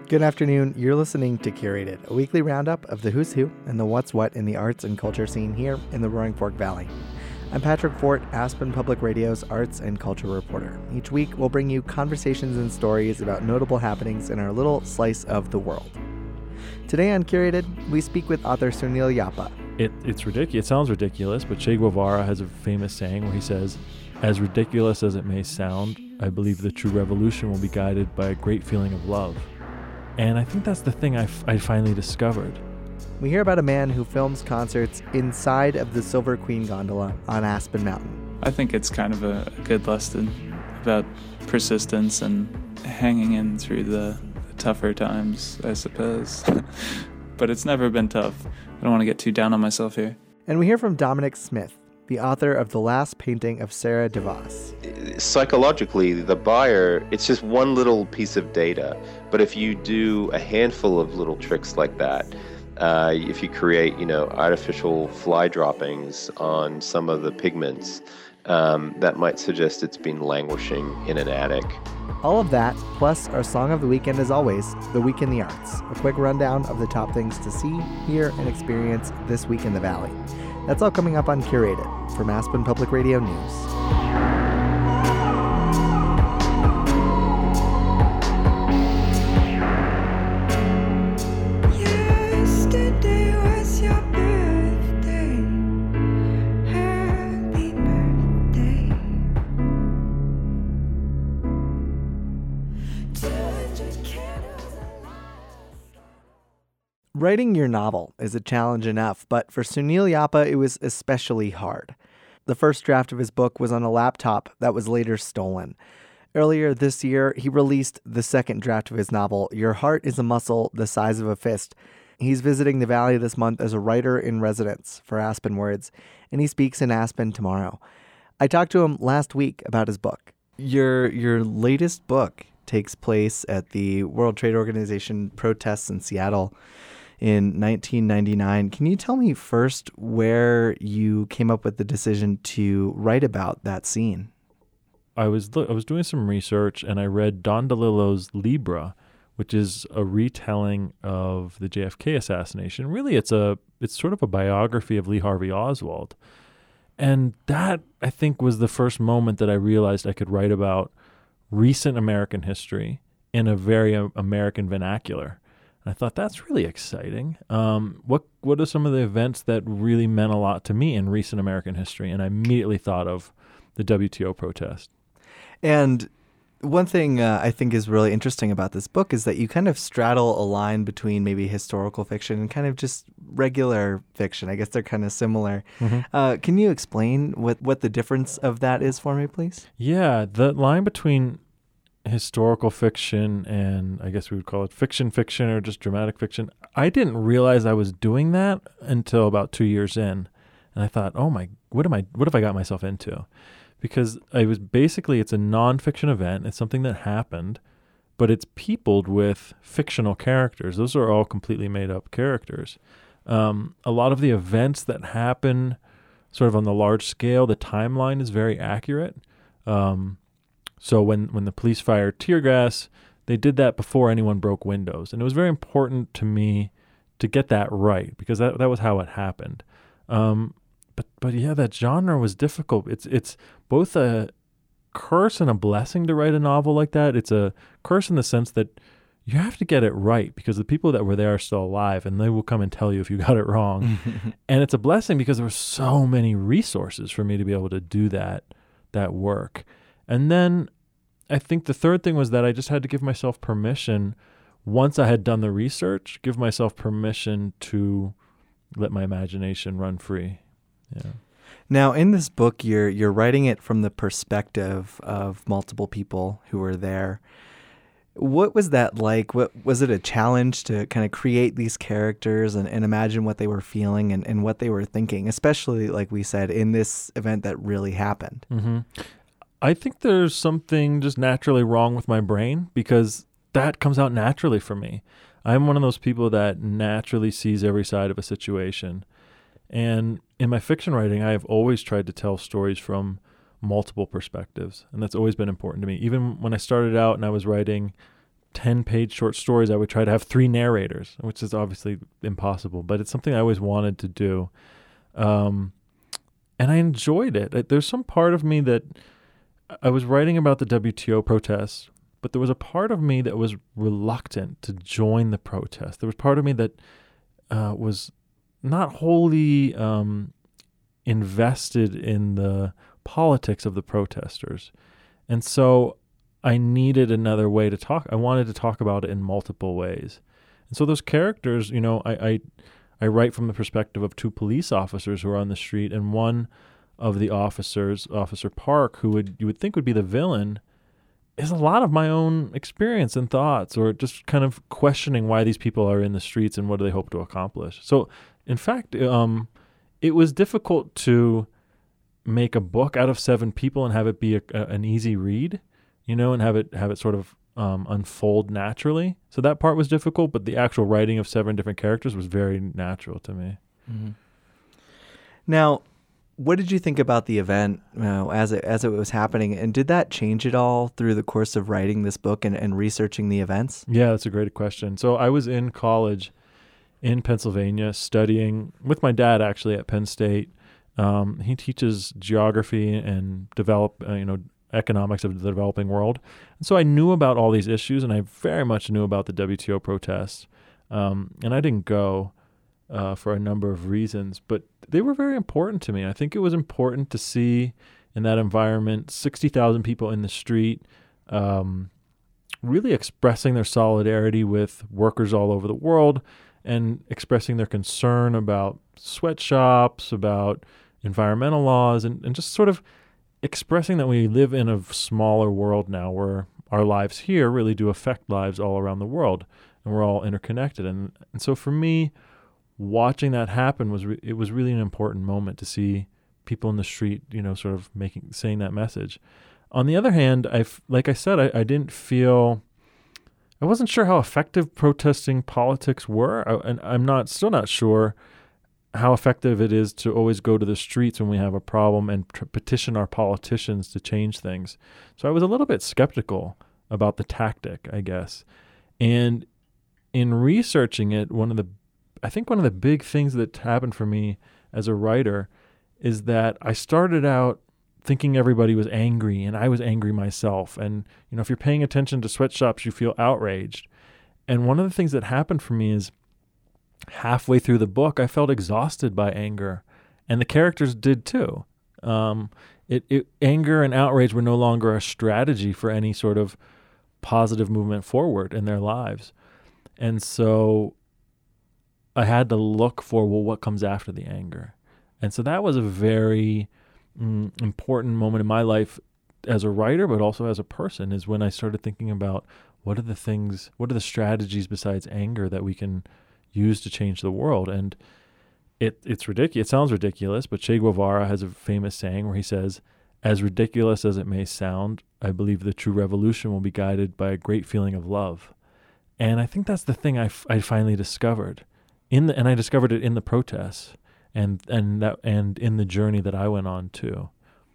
Good afternoon. You're listening to Curated, a weekly roundup of the who's who and the what's what in the arts and culture scene here in the Roaring Fork Valley. I'm Patrick Fort, Aspen Public Radio's arts and culture reporter. Each week, we'll bring you conversations and stories about notable happenings in our little slice of the world. Today on Curated, we speak with author Sunil Yapa. It's ridiculous. It sounds ridiculous, but Che Guevara has a famous saying where he says, "As ridiculous as it may sound, I believe the true revolution will be guided by a great feeling of love." And I think that's the thing I finally discovered. We hear about a man who films concerts inside of the Silver Queen gondola on Aspen Mountain. I think it's kind of a good lesson about persistence and hanging in through the tougher times, I suppose. But it's never been tough. I don't want to get too down on myself here. And we hear from Dominic Smith, the author of The Last Painting of Sarah DeVos. Psychologically, the buyer, it's just one little piece of data. But if you do a handful of little tricks like that, if you create, artificial fly droppings on some of the pigments, that might suggest it's been languishing in an attic. All of that, plus our song of the weekend as always, The Week in the Arts. A quick rundown of the top things to see, hear, and experience this week in the Valley. That's all coming up on Curated from Aspen Public Radio News. Writing your novel is a challenge enough, but for Sunil Yapa, it was especially hard. The first draft of his book was on a laptop that was later stolen. Earlier this year, he released the second draft of his novel, Your Heart is a Muscle the Size of a Fist. He's visiting the Valley this month as a writer in residence for Aspen Words, and he speaks in Aspen tomorrow. I talked to him last week about his book. Your latest book takes place at the World Trade Organization protests in Seattle in 1999. Can you tell me first where you came up with the decision to write about that scene? I was doing some research and I read Don DeLillo's Libra, which is a retelling of the JFK assassination. Really, it's sort of a biography of Lee Harvey Oswald. And that, I think, was the first moment that I realized I could write about recent American history in a very American vernacular. I thought that's really exciting. What are some of the events that really meant a lot to me in recent American history? And I immediately thought of the WTO protest. And one thing I think is really interesting about this book is that you kind of straddle a line between maybe historical fiction and kind of just regular fiction. I guess they're kind of similar. Mm-hmm. Can you explain what the difference of that is for me, please? Yeah, the line between historical fiction and I guess we would call it fiction or just dramatic fiction. I didn't realize I was doing that until about 2 years in. And I thought, what have I got myself into? Because it's a nonfiction event. It's something that happened, but it's peopled with fictional characters. Those are all completely made up characters. A lot of the events that happen sort of on the large scale, the timeline is very accurate. So when the police fired tear gas, they did that before anyone broke windows. And it was very important to me to get that right because that was how it happened. But yeah, that genre was difficult. It's both a curse and a blessing to write a novel like that. It's a curse in the sense that you have to get it right because the people that were there are still alive and they will come and tell you if you got it wrong. And it's a blessing because there were so many resources for me to be able to do that work. And then I think the third thing was that I just had to give myself permission, once I had done the research, give myself permission to let my imagination run free. Yeah. Now, in this book, you're writing it from the perspective of multiple people who were there. What was that like? Was it a challenge to kind of create these characters and imagine what they were feeling and what they were thinking, especially, like we said, in this event that really happened? Mm-hmm. I think there's something just naturally wrong with my brain because that comes out naturally for me. I'm one of those people that naturally sees every side of a situation. And in my fiction writing, I have always tried to tell stories from multiple perspectives. And that's always been important to me. Even when I started out and I was writing 10-page short stories, I would try to have 3 narrators, which is obviously impossible, but it's something I always wanted to do. And I enjoyed it. There's some part of me that I was writing about the WTO protests, but there was a part of me that was reluctant to join the protest. There was part of me that was not wholly invested in the politics of the protesters. And so I needed another way to talk. I wanted to talk about it in multiple ways. And so those characters, I write from the perspective of 2 police officers who are on the street, and one of the officers, Officer Park, who you would think would be the villain, is a lot of my own experience and thoughts, or just kind of questioning why these people are in the streets and what do they hope to accomplish. So, in fact, it was difficult to make a book out of 7 people and have it be an easy read, and have it sort of unfold naturally. So that part was difficult, but the actual writing of 7 different characters was very natural to me. Mm-hmm. Now, what did you think about the event as it was happening, and did that change at all through the course of writing this book and researching the events? Yeah, that's a great question. So I was in college in Pennsylvania studying with my dad, actually, at Penn State. He teaches geography and economics of the developing world. And so I knew about all these issues, and I very much knew about the WTO protests. And I didn't go for a number of reasons, but they were very important to me. I think it was important to see in that environment 60,000 people in the street really expressing their solidarity with workers all over the world and expressing their concern about sweatshops, about environmental laws, and just sort of expressing that we live in a smaller world now where our lives here really do affect lives all around the world, and we're all interconnected. And so for me, watching that happen was really an important moment to see people in the street, sort of saying that message. On the other hand, like I said, I didn't feel, I wasn't sure how effective protesting politics were, and I'm still not sure how effective it is to always go to the streets when we have a problem and petition our politicians to change things. So I was a little bit skeptical about the tactic, I guess. And in researching it, one of the big things that happened for me as a writer is that I started out thinking everybody was angry, and I was angry myself. And, if you're paying attention to sweatshops, you feel outraged. And one of the things that happened for me is halfway through the book, I felt exhausted by anger, and the characters did too. Anger and outrage were no longer a strategy for any sort of positive movement forward in their lives. And so I had to look for, what comes after the anger? And so that was a very important moment in my life as a writer, but also as a person, is when I started thinking about what are the strategies besides anger that we can use to change the world. And it's ridiculous. It sounds ridiculous, but Che Guevara has a famous saying where he says, "As ridiculous as it may sound, I believe the true revolution will be guided by a great feeling of love." And I think that's the thing I finally discovered and I discovered it in the protests and in the journey that I went on too.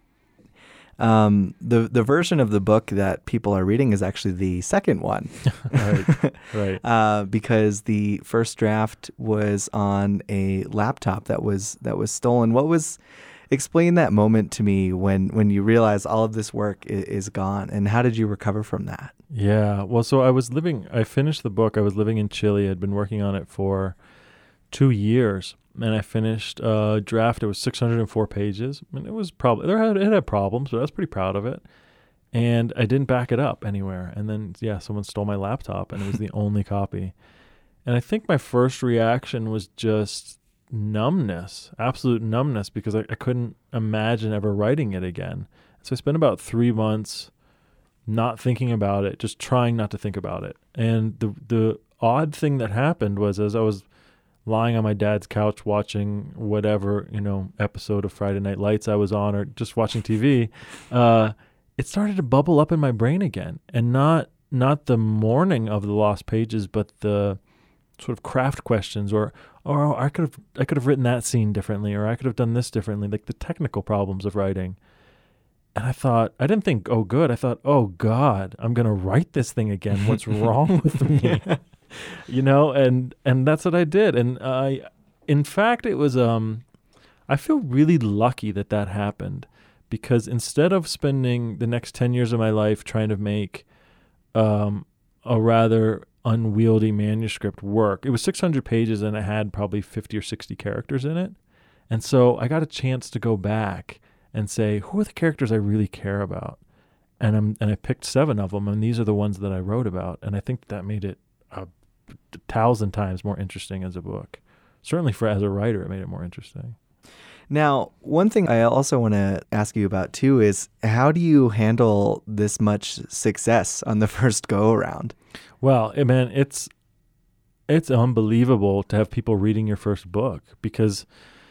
The version of the book that people are reading is actually the second one. Right. Because the first draft was on a laptop that was stolen. Explain that moment to me when you realize all of this work is gone, and how did you recover from that? Yeah. Well, so I finished the book. I was living in Chile. I'd been working on it for 2 years. And I finished a draft. It was 604 pages. And it was it had problems, but I was pretty proud of it. And I didn't back it up anywhere. And then, someone stole my laptop, and it was the only copy. And I think my first reaction was just numbness, absolute numbness, because I couldn't imagine ever writing it again. So I spent about 3 months not thinking about it, just trying not to think about it. And the odd thing that happened was, as I was lying on my dad's couch watching whatever, episode of Friday Night Lights I was on, or just watching TV, it started to bubble up in my brain again. And not the mourning of the lost pages, but the sort of craft questions, or I could have written that scene differently, or I could have done this differently, like the technical problems of writing. And I thought, I didn't think, oh, good. I thought, oh, God, I'm going to write this thing again. What's wrong with me? And that's what I did. And in fact, it was, I feel really lucky that happened, because instead of spending the next 10 years of my life trying to make a rather unwieldy manuscript work, it was 600 pages and it had probably 50 or 60 characters in it. And so I got a chance to go back and say, who are the characters I really care about? And I picked 7 of them, and these are the ones that I wrote about. And I think that made it 1,000 times more interesting as a book. Certainly as a writer, it made it more interesting. Now, one thing I also want to ask you about too is, how do you handle this much success on the first go around? Well, man, it's unbelievable to have people reading your first book, because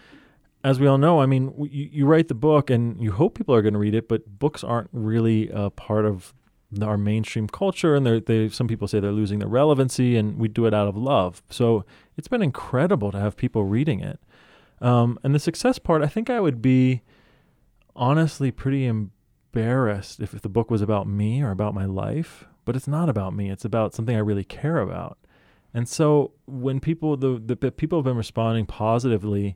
as we all know, I mean, you write the book and you hope people are going to read it, but books aren't really a part of our mainstream culture, and some people say they're losing their relevancy, and we do it out of love. So it's been incredible to have people reading it. And the success part, I think I would be honestly pretty embarrassed if the book was about me or about my life, but it's not about me. It's about something I really care about. And so when people, the people have been responding positively,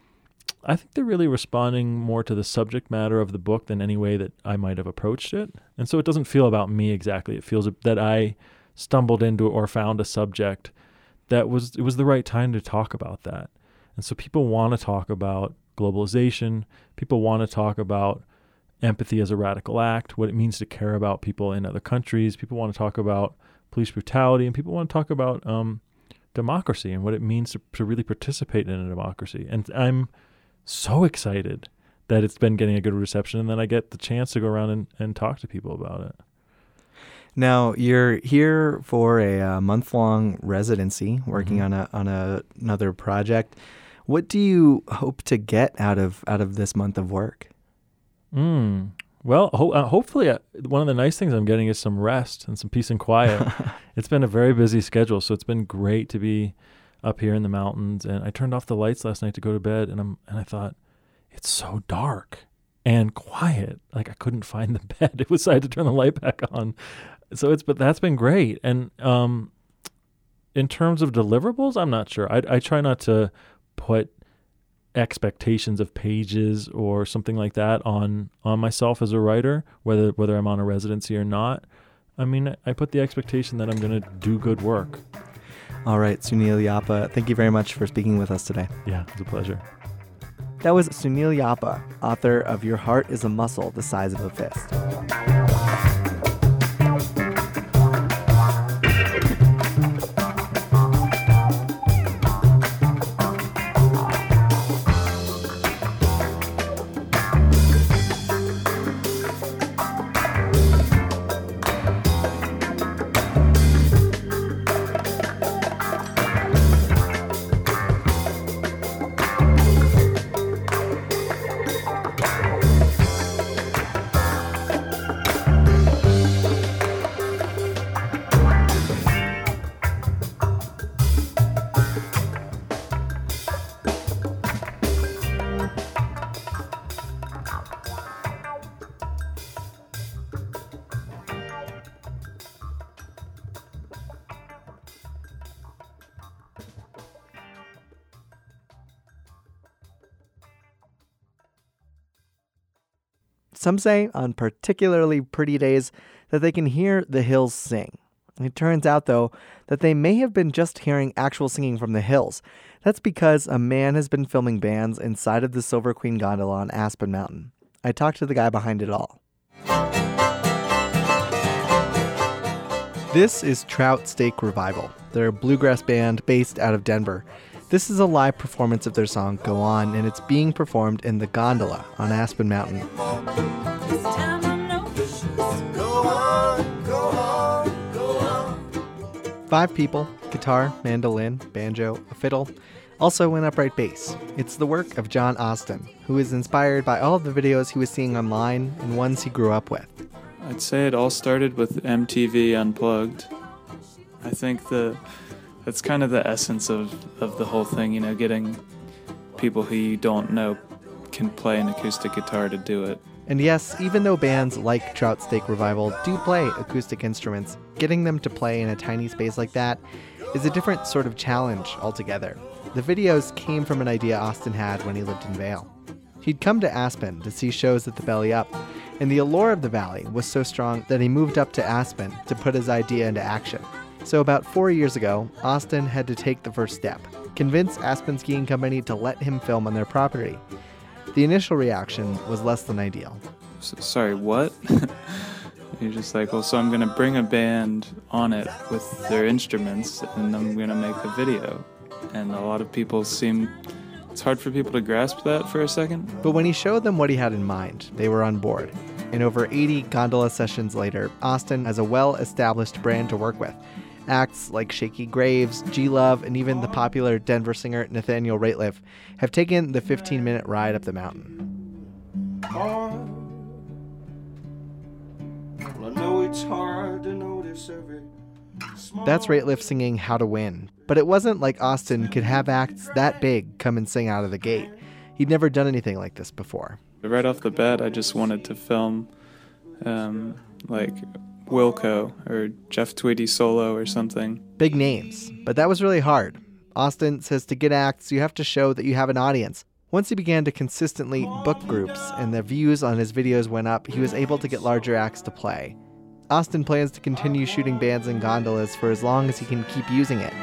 I think they're really responding more to the subject matter of the book than any way that I might have approached it. And so it doesn't feel about me exactly. It feels that I stumbled into or found a subject it was the right time to talk about that. And so people want to talk about globalization. People want to talk about empathy as a radical act, what it means to care about people in other countries. People want to talk about police brutality, and people want to talk about democracy and what it means to really participate in a democracy. And I'm so excited that it's been getting a good reception, and then I get the chance to go around and talk to people about it. Now, you're here for a month-long residency working on another project. What do you hope to get out of this month of work? Well, hopefully one of the nice things I'm getting is some rest and some peace and quiet. It's been a very busy schedule, so it's been great to be up here in the mountains. And I turned off the lights last night to go to bed, and I thought, it's so dark and quiet. Like, I couldn't find the bed. I had to turn the light back on. So but that's been great. And in terms of deliverables, I'm not sure. I try not to put expectations of pages or something like that on myself as a writer, whether I'm on a residency or not. I mean, I put the expectation that I'm going to do good work. All right, Sunil Yapa, thank you very much for speaking with us today. Yeah, it's a pleasure. That was Sunil Yapa, author of Your Heart is a Muscle the Size of a Fist. Some say on particularly pretty days that they can hear the hills sing. It turns out, though, that they may have been just hearing actual singing from the hills. That's because a man has been filming bands inside of the Silver Queen gondola on Aspen Mountain. I talked to the guy behind it all. This is Trout Steak Revival. They're a bluegrass band based out of Denver. This is a live performance of their song, Go On, and it's being performed in the gondola on Aspen Mountain. It's time to know the shoes. Go on, go on, go on. 5 people, guitar, mandolin, banjo, a fiddle, also an upright bass. It's the work of John Austin, who is inspired by all of the videos he was seeing online and ones he grew up with. I'd say it all started with MTV Unplugged. I think that's kind of the essence of the whole thing, getting people who you don't know can play an acoustic guitar to do it. And yes, even though bands like Trout Steak Revival do play acoustic instruments, getting them to play in a tiny space like that is a different sort of challenge altogether. The videos came from an idea Austin had when he lived in Vail. He'd come to Aspen to see shows at the Belly Up, and the allure of the valley was so strong that he moved up to Aspen to put his idea into action. So about 4 years ago, Austin had to take the first step, convince Aspen Skiing Company to let him film on their property. The initial reaction was less than ideal. Sorry, what? You're just like, well, so I'm going to bring a band on it with their instruments, and I'm going to make a video. And a lot of people it's hard for people to grasp that for a second. But when he showed them what he had in mind, they were on board. And over 80 gondola sessions later, Austin has a well-established brand to work with. Acts like Shaky Graves, G-Love, and even the popular Denver singer Nathaniel Rateliff have taken the 15-minute ride up the mountain. Well, I know it's hard to notice every small... That's Rateliff singing How to Win. But it wasn't like Austin could have acts that big come and sing out of the gate. He'd never done anything like this before. Right off the bat, I just wanted to film like Wilco or Jeff Tweedy solo or something. Big names, but that was really hard. Austin says to get acts, you have to show that you have an audience. Once he began to consistently book groups and the views on his videos went up, he was able to get larger acts to play. Austin plans to continue shooting bands in gondolas for as long as he can keep using it.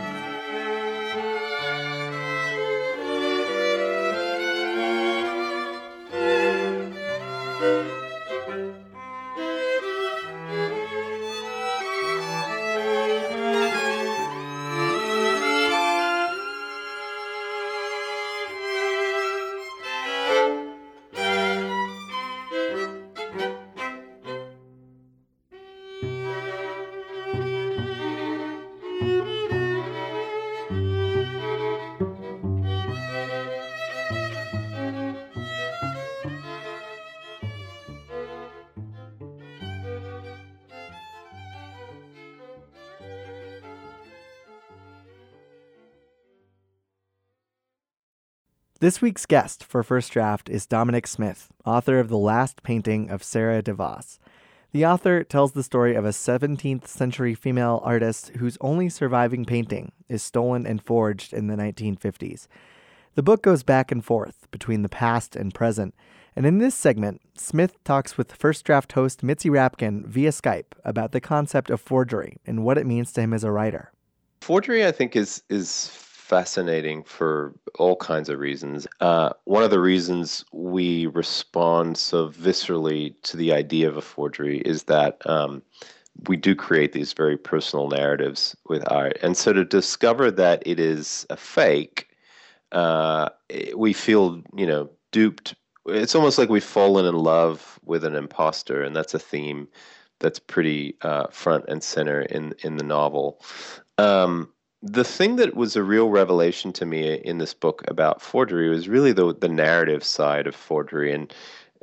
This week's guest for First Draft is Dominic Smith, author of The Last Painting of Sarah DeVos. The author tells the story of a 17th century female artist whose only surviving painting is stolen and forged in the 1950s. The book goes back and forth between the past and present, and in this segment, Smith talks with First Draft host Mitzi Rapkin via Skype about the concept of forgery and what it means to him as a writer. Forgery, I think, is fascinating for all kinds of reasons. One of the reasons we respond so viscerally to the idea of a forgery is that we do create these very personal narratives with art. And so to discover that it is a fake, we feel, duped. It's almost like we've fallen in love with an imposter, and that's a theme that's pretty front and center in the novel. The thing that was a real revelation to me in this book about forgery was really the narrative side of forgery, and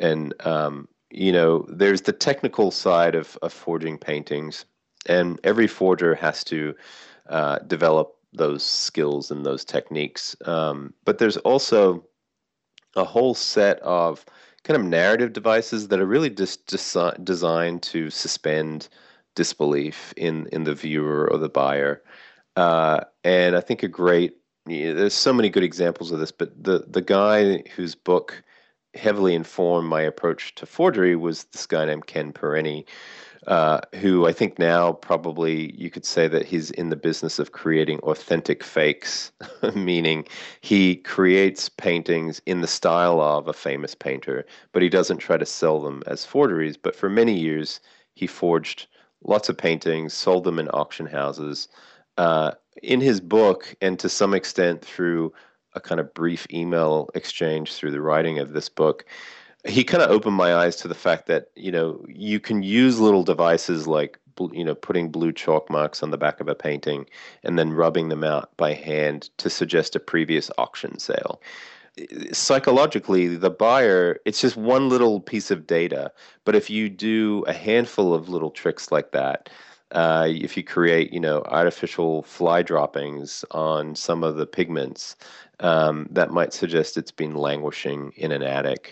there's the technical side of forging paintings, and every forger has to develop those skills and those techniques. But there's also a whole set of kind of narrative devices that are really just designed to suspend disbelief in the viewer or the buyer. And I think there's so many good examples of this, but the guy whose book heavily informed my approach to forgery was this guy named Ken Perenni, who I think now probably you could say that he's in the business of creating authentic fakes, meaning he creates paintings in the style of a famous painter, but he doesn't try to sell them as forgeries. But for many years, he forged lots of paintings, sold them in auction houses. In his book, and to some extent through a kind of brief email exchange through the writing of this book, he kind of opened my eyes to the fact that, you can use little devices like, putting blue chalk marks on the back of a painting and then rubbing them out by hand to suggest a previous auction sale. Psychologically, the buyer, it's just one little piece of data. But if you do a handful of little tricks like that, if you create, artificial fly droppings on some of the pigments, that might suggest it's been languishing in an attic.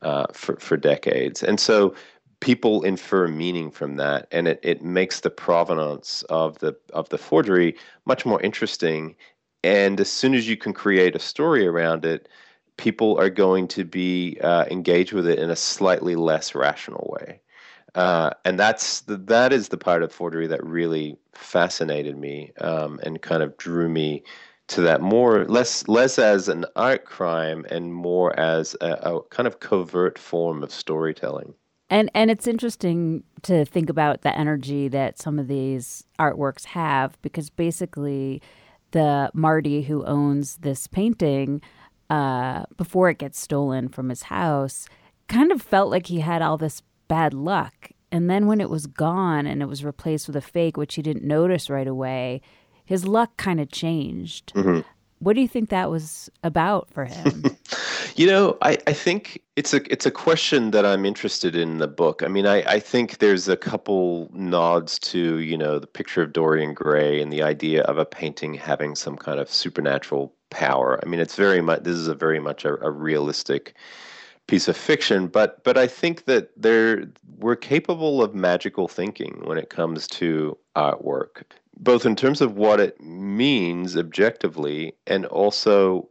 for decades. And so people infer meaning from that, and it makes the provenance of the forgery much more interesting. And as soon as you can create a story around it, people are going to be engaged with it in a slightly less rational way. And that is the part of forgery that really fascinated me, and kind of drew me to that less as an art crime and more as a kind of covert form of storytelling. And it's interesting to think about the energy that some of these artworks have, because basically the Marty who owns this painting, before it gets stolen from his house, kind of felt like he had all this bad luck. And then when it was gone and it was replaced with a fake, which he didn't notice right away, his luck kind of changed. Mm-hmm. What do you think that was about for him? I think it's a question that I'm interested in the book. I mean, I think there's a couple nods to, the picture of Dorian Gray and the idea of a painting having some kind of supernatural power. I mean, this is very much a realistic piece of fiction, but I think that we're capable of magical thinking when it comes to artwork, both in terms of what it means objectively and also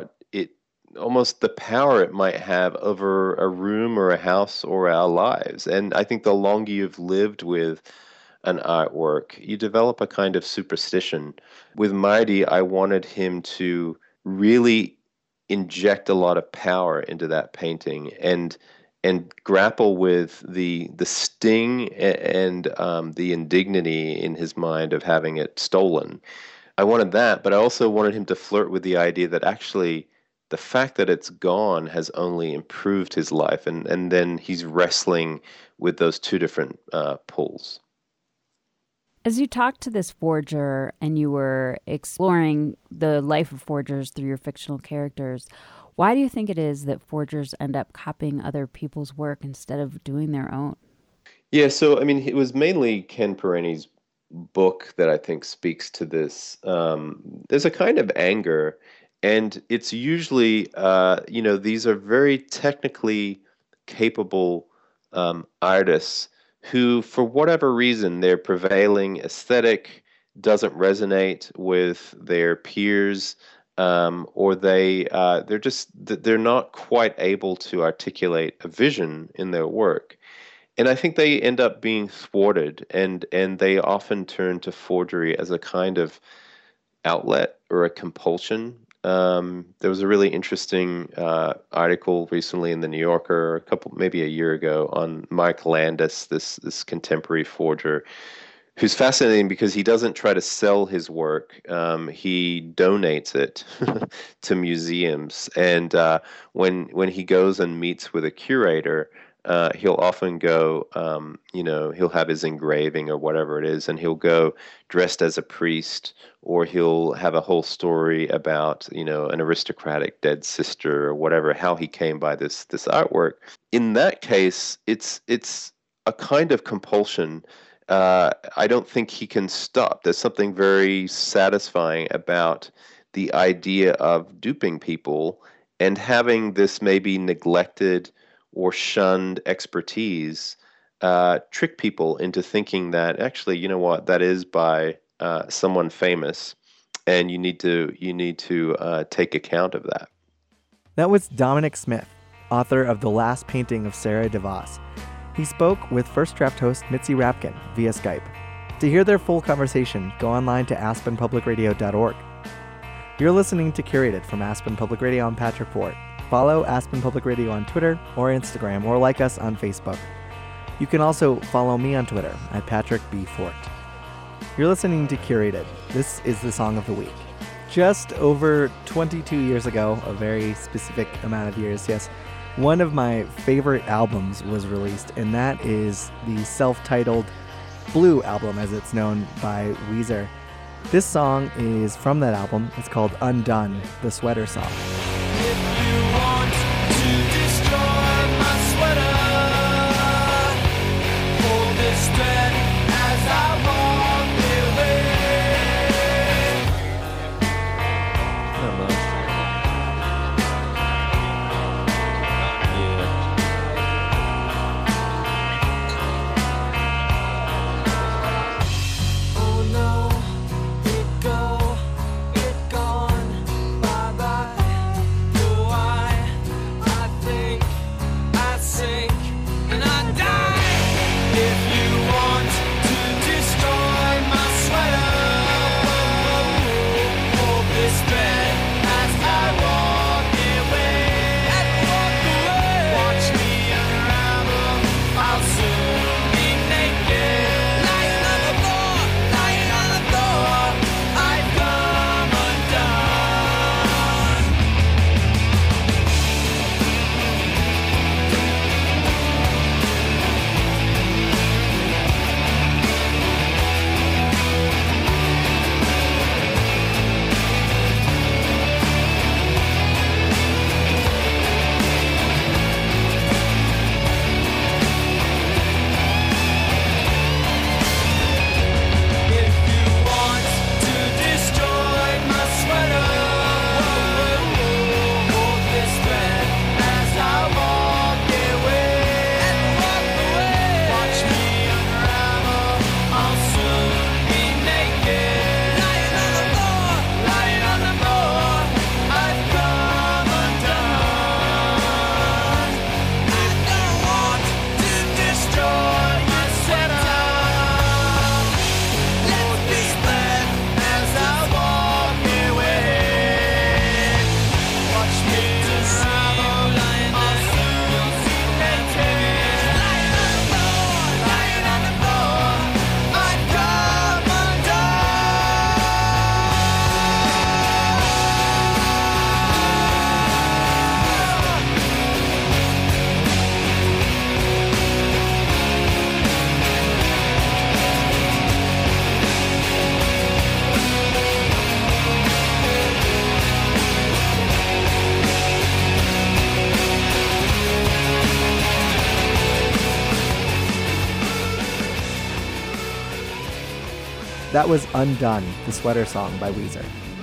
almost the power it might have over a room or a house or our lives. And I think the longer you've lived with an artwork, you develop a kind of superstition. With Marty, I wanted him to really inject a lot of power into that painting and grapple with the sting and the indignity in his mind of having it stolen. I wanted that, but I also wanted him to flirt with the idea that actually the fact that it's gone has only improved his life, and then he's wrestling with those two different pulls. As you talked to this forger and you were exploring the life of forgers through your fictional characters, why do you think it is that forgers end up copying other people's work instead of doing their own? Yeah, so I mean, it was mainly Ken Pereni's book that I think speaks to this. There's a kind of anger, and it's usually, these are very technically capable artists who, for whatever reason, their prevailing aesthetic doesn't resonate with their peers, or they're not quite able to articulate a vision in their work. And I think they end up being thwarted, and they often turn to forgery as a kind of outlet or a compulsion. There was a really interesting article recently in the New Yorker, maybe a year ago, on Mark Landis, this contemporary forger, who's fascinating because he doesn't try to sell his work. He donates it to museums, and when he goes and meets with a curator, he'll often go, he'll have his engraving or whatever it is, and he'll go dressed as a priest, or he'll have a whole story about, an aristocratic dead sister or whatever, how he came by this artwork. In that case, it's a kind of compulsion. I don't think he can stop. There's something very satisfying about the idea of duping people and having this maybe neglected or shunned expertise trick people into thinking that actually, you know what, that is by someone famous, and you need to take account of that. That was Dominic Smith, author of The Last Painting of Sarah DeVos. He spoke with First Draft host Mitzi Rapkin via Skype. To hear their full conversation, go online to aspenpublicradio.org. You're listening to Curated from Aspen Public Radio. I'm Patrick Fort. Follow Aspen Public Radio on Twitter or Instagram, or like us on Facebook. You can also follow me on Twitter at Patrick B. Fort. You're listening to Curated. This is the Song of the Week. Just over 22 years ago, a very specific amount of years, yes, one of my favorite albums was released, and that is the self-titled Blue album, as it's known by Weezer. This song is from that album. It's called Undone, the sweater song. That was Undone, the Sweater Song by Weezer.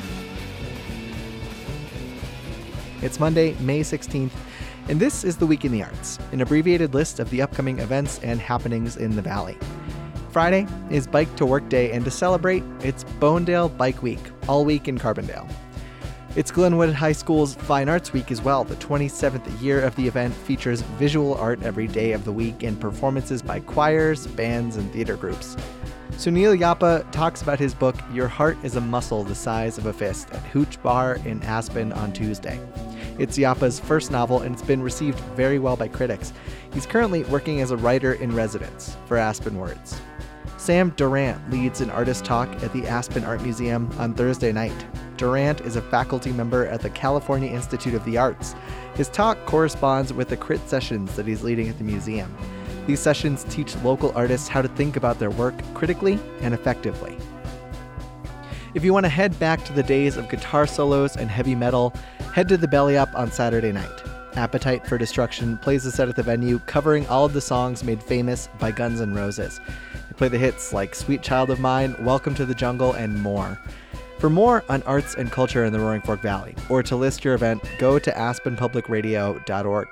It's Monday, May 16th, and this is the Week in the Arts, an abbreviated list of the upcoming events and happenings in the Valley. Friday is Bike to Work Day, and to celebrate, it's Bonedale Bike Week, all week in Carbondale. It's Glenwood High School's Fine Arts Week as well. The 27th year of the event features visual art every day of the week and performances by choirs, bands, and theater groups. Sunil Yapa talks about his book, Your Heart is a Muscle the Size of a Fist, at Hooch Bar in Aspen on Tuesday. It's Yapa's first novel, and it's been received very well by critics. He's currently working as a writer in residence for Aspen Words. Sam Durant leads an artist talk at the Aspen Art Museum on Thursday night. Durant is a faculty member at the California Institute of the Arts. His talk corresponds with the crit sessions that he's leading at the museum. These sessions teach local artists how to think about their work critically and effectively. If you want to head back to the days of guitar solos and heavy metal, head to the Belly Up on Saturday night. Appetite for Destruction plays a set at the venue covering all of the songs made famous by Guns N' Roses. They play the hits like Sweet Child of Mine, Welcome to the Jungle, and more. For more on arts and culture in the Roaring Fork Valley, or to list your event, go to aspenpublicradio.org.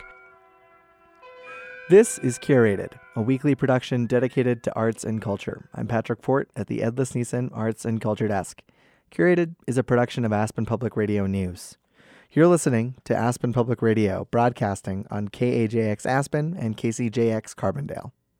This is Curated, a weekly production dedicated to arts and culture. I'm Patrick Fort at the Ed Lesniesen Arts and Culture Desk. Curated is a production of Aspen Public Radio News. You're listening to Aspen Public Radio, broadcasting on KAJX Aspen and KCJX Carbondale.